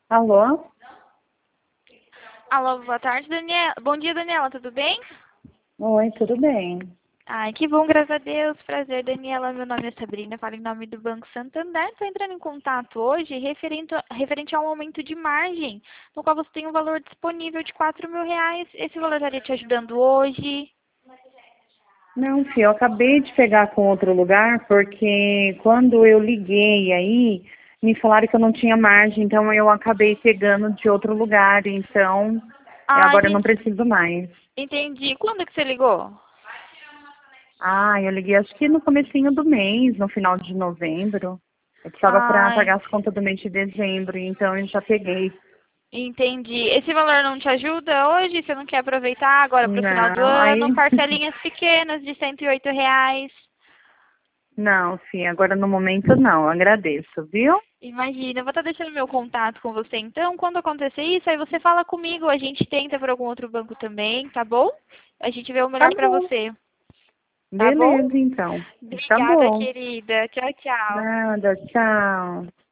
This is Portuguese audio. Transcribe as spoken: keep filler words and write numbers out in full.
Alô? Alô, boa tarde, Daniela. Bom dia, Daniela, tudo bem? Oi, tudo bem? Ai, que bom, graças a Deus. Prazer, Daniela. Meu nome é Sabrina, falo em nome do Banco Santander. Estou entrando em contato hoje referente, referente a um aumento de margem, no qual você tem um valor disponível de quatro mil reais. Esse valor estaria te ajudando hoje? Não, filho, eu acabei de pegar com outro lugar, porque quando eu liguei aí, me falaram que eu não tinha margem, então eu acabei pegando de outro lugar, então Ah, agora eu não entendi. preciso mais. Entendi. Quando que você ligou? Ah, eu liguei acho que no comecinho do mês, no final de novembro. Eu precisava para Ai, pagar as contas do mês de dezembro, então eu já peguei. entendi. Esse valor não te ajuda hoje? Você não quer aproveitar agora para o final do Não, ano? aí Parcelinhas pequenas de cento e oito reais. não, sim, agora no momento não, eu agradeço, viu? Imagina, eu vou estar deixando meu contato com você então. Quando acontecer isso, aí você fala comigo, a gente tenta por algum outro banco também, tá bom? A gente vê o Tá melhor pra bom. você, tá bom? Beleza, então. Tá Obrigada, bom. querida. Tchau, tchau. Nada, tchau.